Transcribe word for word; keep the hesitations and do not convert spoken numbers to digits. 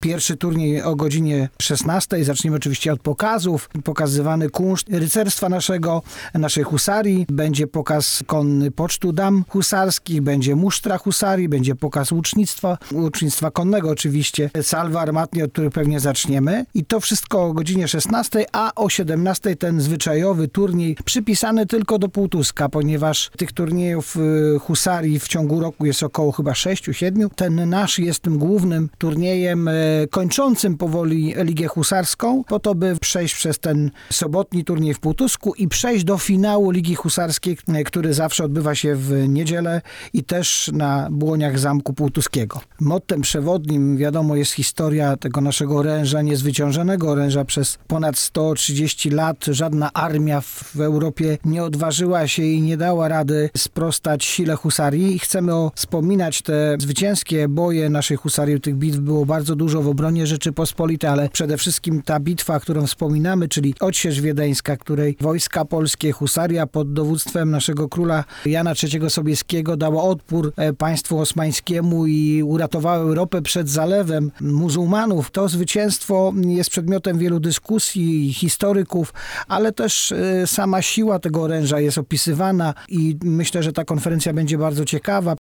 Pierwszy turniej o godzinie szesnastej. Zaczniemy oczywiście od pokazów. Pokazywany kunszt rycerstwa naszego, naszej husarii. Będzie pokaz konny pocztu dam husarskich, będzie musztra husarii, będzie pokaz łucznictwa, łucznictwa konnego oczywiście, salwa armatnie, od których pewnie zaczniemy. I to wszystko o godzinie szesnastej, a o siedemnastej ten zwyczajowy turniej przypisany tylko do Półtuska, ponieważ tych turniejów husarii w ciągu roku jest około chyba sześciu, siedmiu. Ten nasz jest tym głównym turniejem kończącym powoli Ligę Husarską, po to, by przejść przez ten sobotni turniej w Półtusku i przejść do finału Ligi Husarskiej, który zawsze odbywa się w niedzielę i też na błoniach Zamku Półtuskiego. Mottem przewodnim, wiadomo, jest historia tego naszego oręża, niezwyciężonego oręża przez ponad sto trzydzieści lat. Żadna armia w Europie nie odważyła się i nie dała rady sprostać sile husarii. I chcemy wspominać te zwycięskie boje naszej husarii. Tych bitw było bardzo dużo w obronie Rzeczypospolitej, ale przede wszystkim ta bitwa, którą wspominamy, czyli Odsiecz Wiedeńska, której wojska polskie, husaria pod dowództwem naszego króla Jana trzeciego Sobieskiego dała odpór państwu osmańskiemu i uratowała Europę przed zalewem muzułmanów. To zwycięstwo jest przedmiotem wielu dyskusji historyków, ale też sama siła tego oręża jest opisywana i myślę, że ta konferencja będzie bardzo ciekawa.